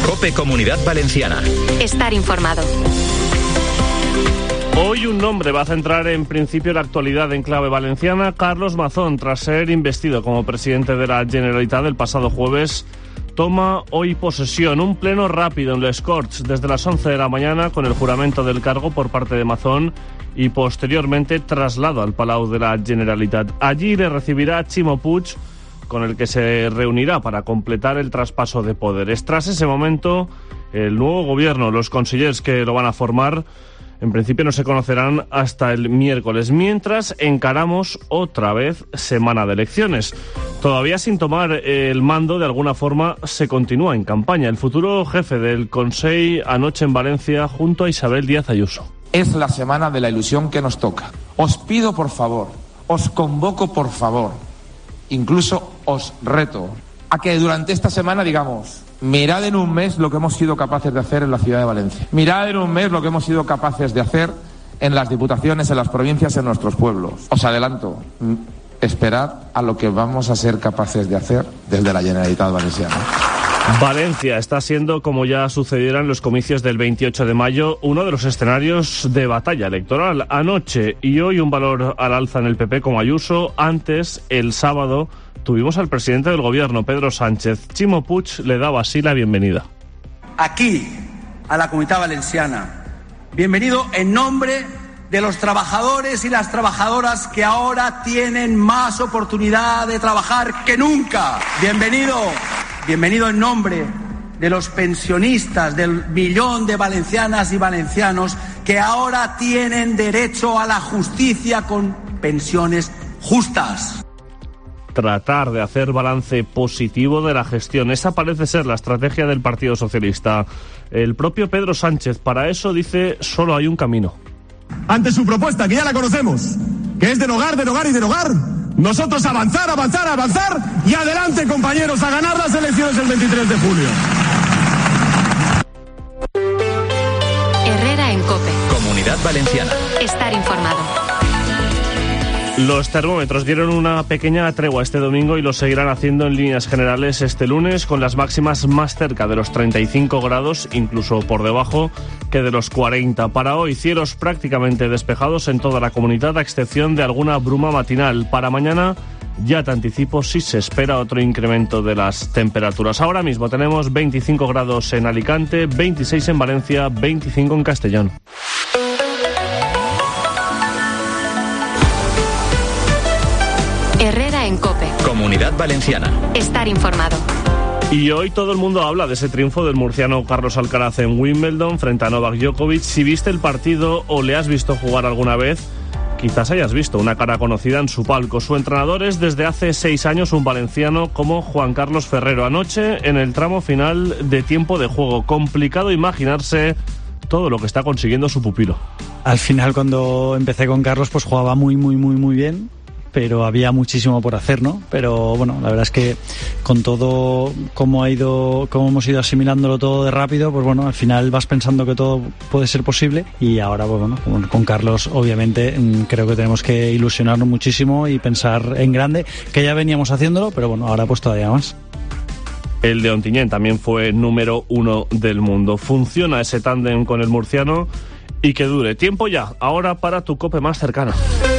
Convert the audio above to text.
COPE Comunidad Valenciana. Estar informado. Hoy un nombre va a centrar en principio la actualidad en clave valenciana. Carlos Mazón, tras ser investido como presidente de la Generalitat el pasado jueves, toma hoy posesión. Un pleno rápido en Les Corts desde las 11 de la mañana con el juramento del cargo por parte de Mazón y posteriormente traslado al Palau de la Generalitat. Allí le recibirá Ximo Puig, con el que se reunirá para completar el traspaso de poderes. Tras ese momento, el nuevo gobierno, los consellers que lo van a formar, en principio no se conocerán hasta el miércoles, mientras encaramos otra vez semana de elecciones. Todavía sin tomar el mando, de alguna forma se continúa en campaña. El futuro jefe del Consell anoche en Valencia junto a Isabel Díaz Ayuso. Es la semana de la ilusión que nos toca. Os pido por favor, os convoco por favor, incluso os reto a que durante esta semana digamos: mirad en un mes lo que hemos sido capaces de hacer en la ciudad de Valencia. Mirad en un mes lo que hemos sido capaces de hacer en las diputaciones, en las provincias, en nuestros pueblos. Os adelanto, esperad a lo que vamos a ser capaces de hacer desde la Generalitat Valenciana. Valencia está siendo, como ya sucediera en los comicios del 28 de mayo, uno de los escenarios de batalla electoral. Anoche y hoy un valor al alza en el PP como Ayuso. Antes, el sábado, tuvimos al presidente del gobierno, Pedro Sánchez. Ximo Puig le daba así la bienvenida. Aquí, a la Comunitat Valenciana. Bienvenido en nombre de los trabajadores y las trabajadoras que ahora tienen más oportunidad de trabajar que nunca. Bienvenido en nombre de los pensionistas, del millón de valencianas y valencianos que ahora tienen derecho a la justicia con pensiones justas. Tratar de hacer balance positivo de la gestión. Esa parece ser la estrategia del Partido Socialista. El propio Pedro Sánchez, para eso, dice, solo hay un camino. Ante su propuesta, que ya la conocemos, que es derogar y derogar, nosotros avanzar y adelante, compañeros, a ganar las elecciones el 23 de julio. Herrera en COPE. Comunidad Valenciana. Estar informado. Los termómetros dieron una pequeña tregua este domingo y lo seguirán haciendo en líneas generales este lunes, con las máximas más cerca de los 35 grados, incluso por debajo que de los 40. Para hoy, cielos prácticamente despejados en toda la comunidad, a excepción de alguna bruma matinal. Para mañana, ya te anticipo, sí se espera otro incremento de las temperaturas. Ahora mismo tenemos 25 grados en Alicante, 26 en Valencia, 25 en Castellón. Herrera en COPE. Comunidad Valenciana. Estar informado. Y hoy todo el mundo habla de ese triunfo del murciano Carlos Alcaraz en Wimbledon frente a Novak Djokovic. Si viste el partido o le has visto jugar alguna vez, quizás hayas visto una cara conocida en su palco. Su entrenador es desde hace 6 años un valenciano como Juan Carlos Ferrero. Anoche, en el tramo final de tiempo de juego, complicado imaginarse todo lo que está consiguiendo su pupilo. Al final, cuando empecé con Carlos, pues jugaba muy bien, pero había muchísimo por hacer, ¿no? Pero bueno, la verdad es que con todo cómo hemos ido asimilándolo todo de rápido, pues bueno, al final vas pensando que todo puede ser posible y ahora, pues bueno, con Carlos obviamente creo que tenemos que ilusionarnos muchísimo y pensar en grande, que ya veníamos haciéndolo, pero bueno, ahora pues todavía más. El de Ontinyent también fue número 1 del mundo. Funciona ese tándem con el murciano y que dure. Tiempo ya, ahora para tu COPE más cercana.